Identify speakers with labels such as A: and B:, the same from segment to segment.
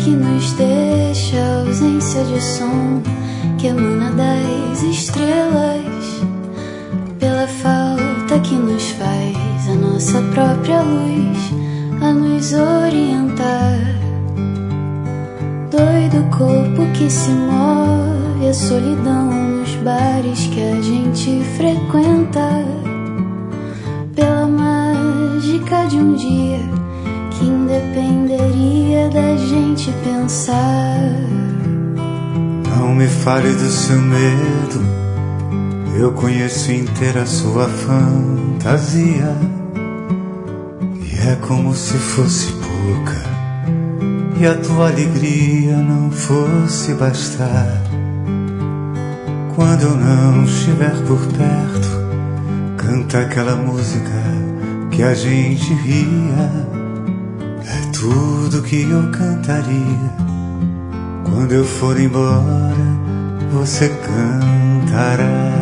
A: que nos deixa, a ausência de som que emana das estrelas, pela falta que nos faz a nossa própria luz a nos orientar. Doido corpo que se move, a solidão nos bares que a gente frequenta, pela mágica de um dia que independeria da gente pensar.
B: Não me fale do seu medo, eu conheço inteira a sua fantasia, e é como se fosse pouca e a tua alegria não fosse bastar. Quando eu não estiver por perto, canta aquela música que a gente ria, é tudo que eu cantaria. Quando eu for embora, você cantará.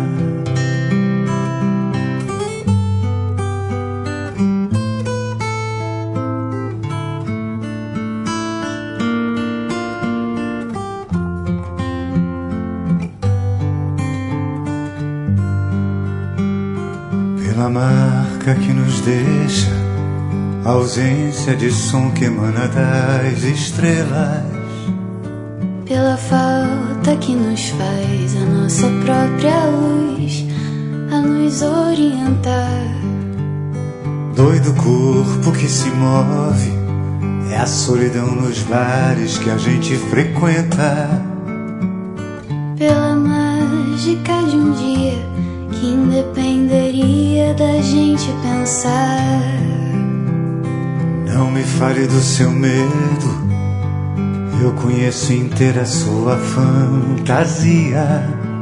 B: Pela marca que nos deixa, a ausência de som que emana das estrelas,
A: pela falta que nos faz a nossa própria luz a nos orientar.
B: Doido corpo que se move, é a solidão nos bares que a gente frequenta,
A: pela mágica de um dia que independeria da gente pensar.
B: Não me fale do seu medo, eu conheço inteira a sua fantasia,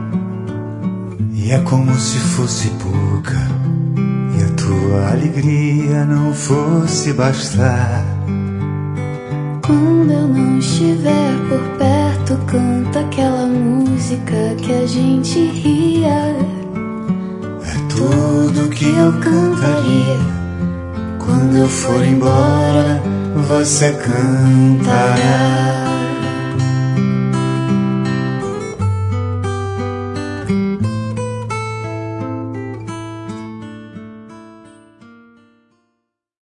B: e é como se fosse pouca e a tua alegria não fosse bastar.
A: Quando eu não estiver por perto, canta aquela música que a gente ria,
B: é tudo que eu cantaria.
A: Quando eu for embora,
B: você cantará.